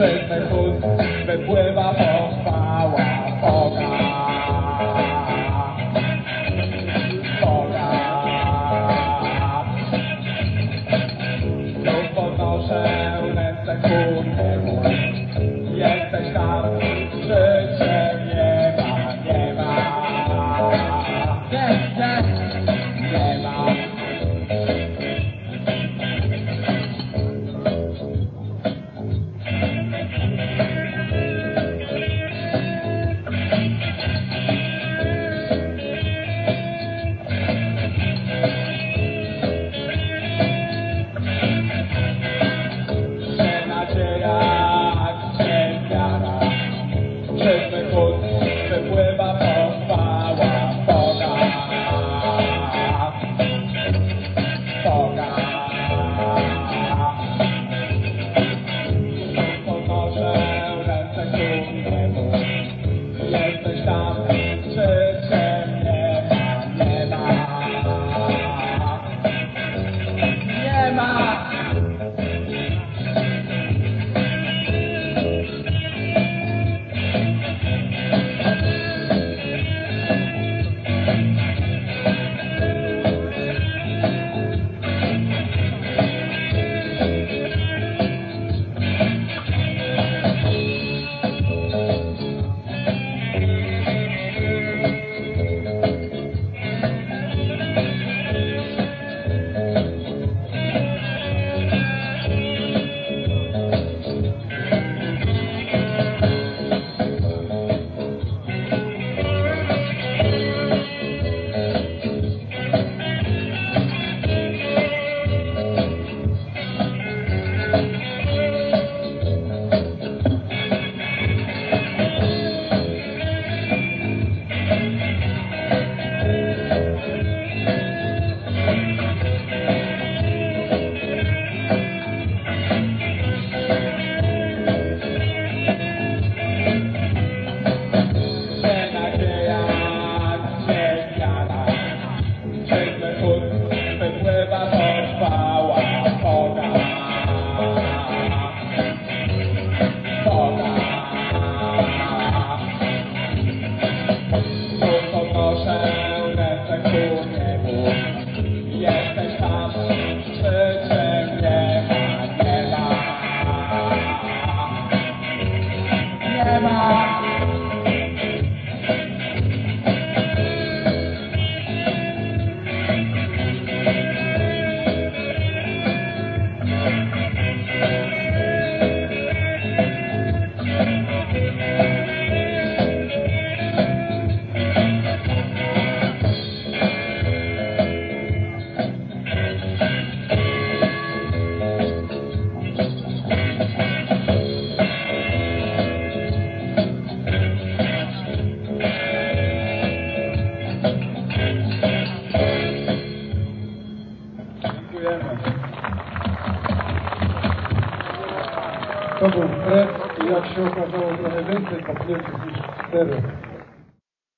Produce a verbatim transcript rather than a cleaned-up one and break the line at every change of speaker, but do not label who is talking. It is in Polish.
Przez ten chód wypływa pochwała Boga. Boga. Znów podnoszę ręce ku niemu. Jesteś tam, życie nie ma, nie ma. Nie, nie, nie ma. Przez chód wypływa pochwała Boga. Boga. Podnoszę ręce ku niemu. Jesteś tam, życie nie ma, nie ma. Nie ma. Jesteś tam, życie nie ma, nie ma. Nie ma.
To był wbrew i jak się okazało trochę więcej kopniętych niż cztery.